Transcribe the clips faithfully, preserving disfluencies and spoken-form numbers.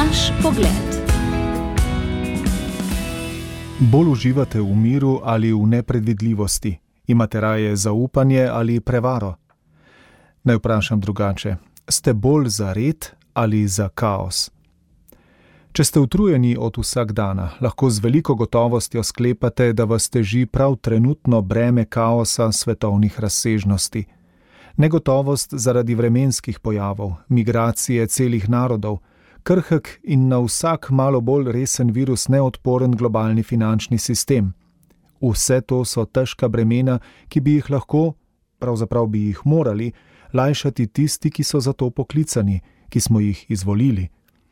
Vaš pogled. Bolj uživate v miru ali v nepredvidljivosti? Imate raje zaupanje ali prevaro? Naj vprašam drugače. Ste bolj za red ali za kaos? Če ste utrujeni od vsakdana, lahko z veliko gotovostjo sklepate, da vas teži prav trenutno breme kaosa svetovnih razsežnosti. Negotovost zaradi vremenskih pojavov, migracije celih narodov, krhek in na vsak malo bolj resen virus neodporen globalni finančni sistem. Vse to so težka bremena, ki bi jih lahko, pravzaprav bi jih morali, lajšati tisti, ki so za to poklicani, ki smo jih izvolili.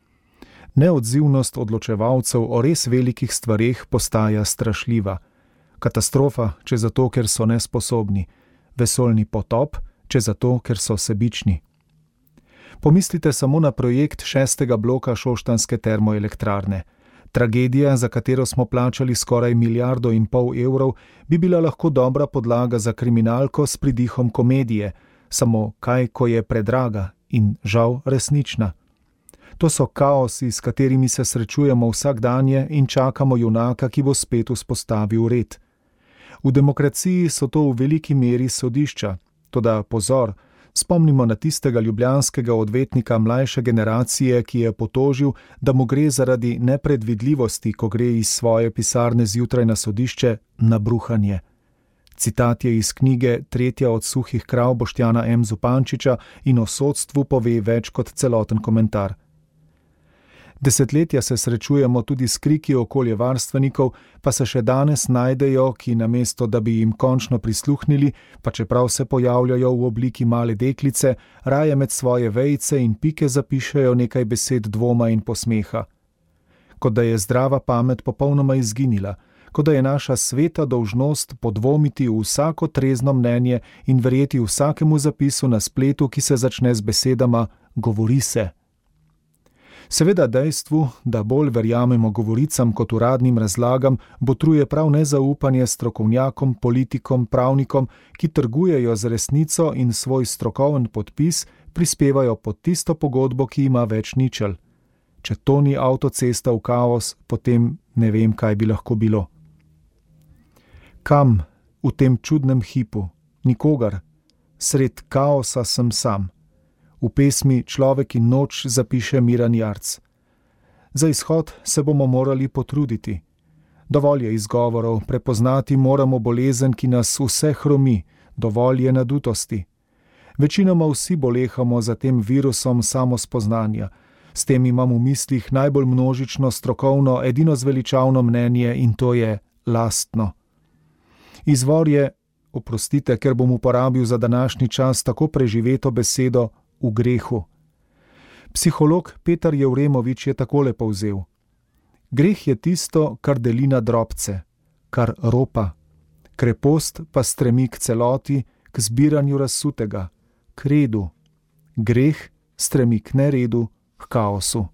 Neodzivnost odločevalcev o res velikih stvareh postaja strašljiva. Katastrofa, če zato, ker so nesposobni. Vesoljni potop, če zato, ker so sebični. Pomislite samo na projekt šestega bloka šoštanjske termoelektrarne. Tragedija, za katero smo plačali skoraj milijardo in pol evrov, bi bila lahko dobra podlaga za kriminalko s pridihom komedije, samo kaj, ko je predraga in žal resnična. To so kaosi, s katerimi se srečujemo vsakdanje in čakamo junaka, ki bo spet vzpostavil red. V demokraciji so to v veliki meri sodišča, toda pozor, spomnimo na tistega ljubljanskega odvetnika mlajše generacije, ki je potožil, da mu gre zaradi nepredvidljivosti, ko gre iz svoje pisarne zjutraj na sodišče, na bruhanje. Citat je iz knjige Tretja od suhih krav Boštjana M. Zupančiča in o sodstvu pove več kot celoten komentar. Desetletja se srečujemo tudi s kriki okoljevarstvenikov, pa se še danes najdejo, ki namesto, da bi jim končno prisluhnili, pa čeprav se pojavljajo v obliki male deklice, raje med svoje vejice in pike zapišejo nekaj besed dvoma in posmeha. Kot da je zdrava pamet popolnoma izginila, kot da je naša sveta dolžnost podvomiti v vsako trezno mnenje in verjeti vsakemu zapisu na spletu, ki se začne z besedama "govori se". Seveda dejstvu, da bolj verjamemo govoricam kot uradnim razlagam, botruje prav nezaupanje strokovnjakom, politikom, pravnikom, ki trgujejo z resnico in svoj strokoven podpis prispevajo pod tisto pogodbo, ki ima več ničel. Če to ni avtocesta v kaos, potem ne vem, kaj bi lahko bilo. Kam v tem čudnem hipu? Nikogar. Sred kaosa sem sam. V pesmi Človek in noč zapiše Miran Jarc. Za izhod se bomo morali potruditi. Dovolj je izgovorov, prepoznati moramo bolezen, ki nas vse hromi, dovolj je nadutosti. Večinoma vsi bolehamo za tem virusom samospoznanja. S tem imam v mislih najbolj množično, strokovno, edino zveličavno mnenje in to je lastno. Izvor je, oprostite, ker bom uporabil za današnji čas tako preživeto besedo, v grehu. Psiholog Petar Jevremovič je takole povzel. Greh je tisto, kar deli na drobce, kar ropa. Krepost pa stremi k celoti, k zbiranju razsutega, k redu. Greh stremi k neredu, k kaosu.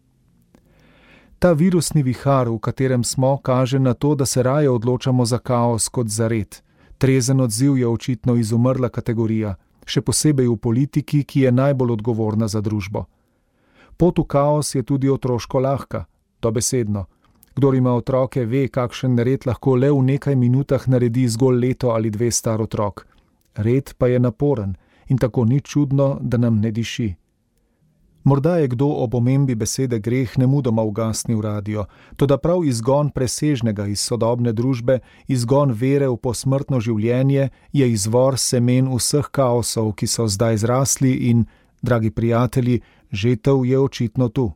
Ta virusni vihar, v katerem smo, kaže na to, da se raje odločamo za kaos kot za red. Trezen odziv je očitno izumrla kategorija, še posebej v politiki, ki je najbolj odgovorna za družbo. Pot v kaos je tudi otroško lahka, dobesedno. Kdor ima otroke, ve, kakšen nered lahko le v nekaj minutah naredi zgolj leto ali dve star otrok. Red pa je naporen in tako ni čudno, da nam ne diši. Morda je kdo ob omembi besede greh nemudoma ugasnil radio, toda prav izgon presežnega iz sodobne družbe, izgon vere v posmrtno življenje je izvor semen vseh kaosov, ki so zdaj zrasli in, dragi prijatelji, žetev je očitno tu.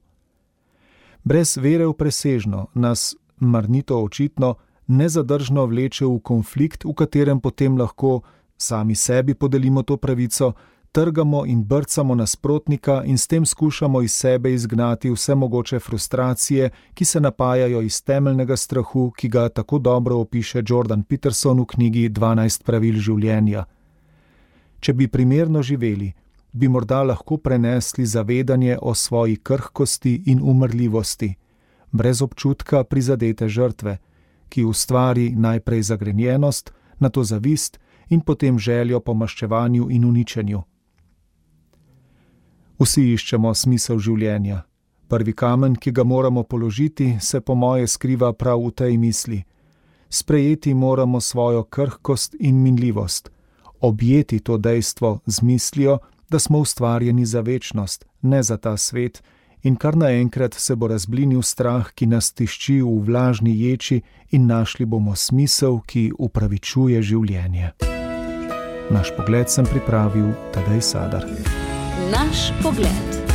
Brez vere v presežno nas, mar ni to očitno, nezadržno vleče v konflikt, v katerem potem lahko sami sebi podelimo to pravico, trgamo in brcamo nasprotnika in s tem skušamo iz sebe izgnati vse mogoče frustracije, ki se napajajo iz temeljnega strahu, ki ga tako dobro opiše Jordan Peterson v knjigi dvanajst pravil življenja. Če bi primerno živeli, bi morda lahko prenesli zavedanje o svoji krhkosti in umrljivosti, brez občutka prizadete žrtve, ki ustvari najprej zagrenjenost, nato zavist in potem željo po maščevanju in uničenju. Vsi iščemo smisel življenja. Prvi kamen, ki ga moramo položiti, se po moje skriva prav v tej misli. Sprejeti moramo svojo krhkost in minljivost, objeti to dejstvo z mislijo, da smo ustvarjeni za večnost, ne za ta svet, in kar naenkrat se bo razblinil strah, ki nas tišči v vlažni ječi, in našli bomo smisel, ki upravičuje življenje. Naš pogled sem pripravil Tadej Sadar. Naš pogled.